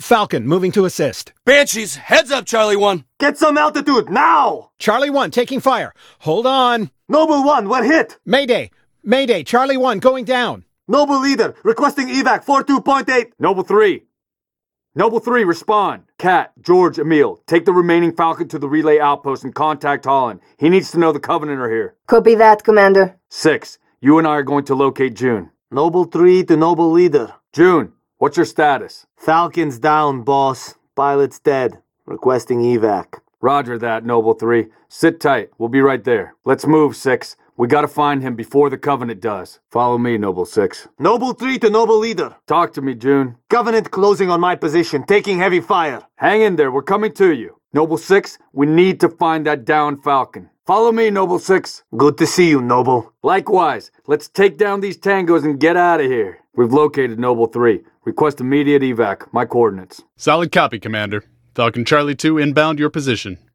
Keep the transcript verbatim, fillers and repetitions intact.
Falcon, moving to assist. Banshees, heads up, Charlie one. Get some altitude, now! Charlie one, taking fire. Hold on. Noble one, we're hit! Mayday. Mayday, Charlie one, going down. Noble leader, requesting evac, forty-two point eight. Noble three. Noble three, respond. Cat, George, Emil, take the remaining Falcon to the relay outpost and contact Holland. He needs to know the Covenant are here. Copy that, Commander. Six, you and I are going to locate June. Noble three to Noble leader. June, what's your status? Falcon's down, boss. Pilot's dead. Requesting evac. Roger that, Noble three. Sit tight. We'll be right there. Let's move, Six. We gotta find him before the Covenant does. Follow me, Noble six. Noble three to Noble leader. Talk to me, June. Covenant closing on my position, taking heavy fire. Hang in there, we're coming to you. Noble six, we need to find that downed Falcon. Follow me, Noble six. Good to see you, Noble. Likewise. Let's take down these tangos and get out of here. We've located Noble three. Request immediate evac. My coordinates. Solid copy, Commander. Falcon Charlie two inbound your position.